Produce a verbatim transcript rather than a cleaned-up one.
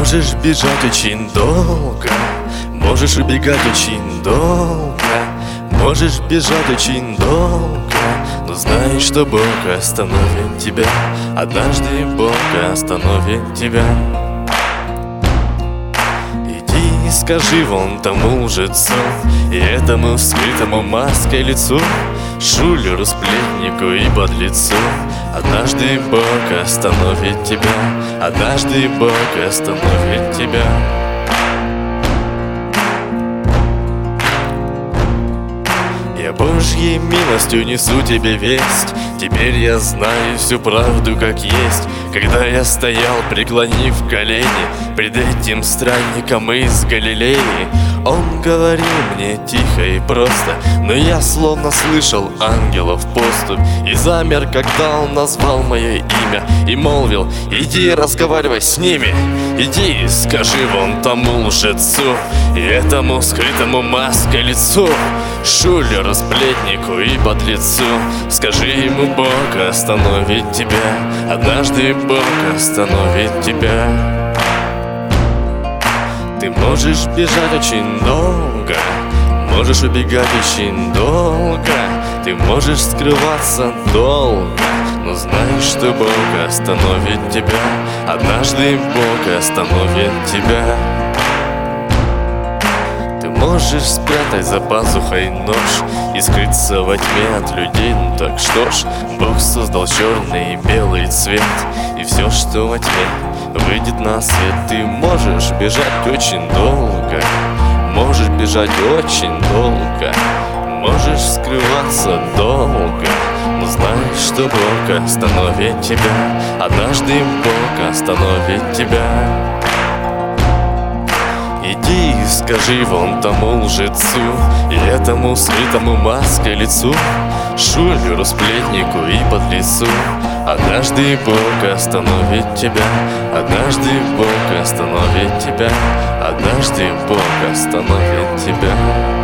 Можешь бежать очень долго, можешь убегать очень долго, можешь бежать очень долго, но знай, что Бог остановит тебя. Однажды Бог остановит тебя. Иди и скажи вон тому лжецу и этому скрытому маской лицу, шулеру, сплетнику и подлецу: однажды Бог остановит тебя, однажды Бог остановит тебя. Я Божьей милостью несу тебе весть, теперь я знаю всю правду как есть. Когда я стоял, преклонив колени пред этим странником из Галилеи, он говорил мне тихо и просто, но я словно слышал ангелов поступь, и замер, когда он назвал мое имя и молвил: иди разговаривай с ними, иди скажи вон тому лжецу и этому скрытому маской лицу, шулеру, сплетнику и подлецу, скажи ему: Бог остановит тебя, однажды Бог остановит тебя. Ты можешь бежать очень долго, можешь убегать очень долго, ты можешь скрываться долго, но знай, что Бог остановит тебя, однажды Бог остановит тебя. Ты можешь спрятать за пазухой нож и скрыться во тьме от людей, ну так что ж, Бог создал черный и белый цвет, и все, что во тьме, выйдет на свет. Ты можешь бежать очень долго, можешь бежать очень долго, можешь скрываться долго, но знай, что Бог остановит тебя, однажды Бог остановит тебя. Иди и скажи вон тому лжецу и этому скрытому маской лицу, шулеру, сплетнику и подлецу: однажды Бог остановит тебя, однажды Бог остановит тебя, однажды Бог остановит тебя.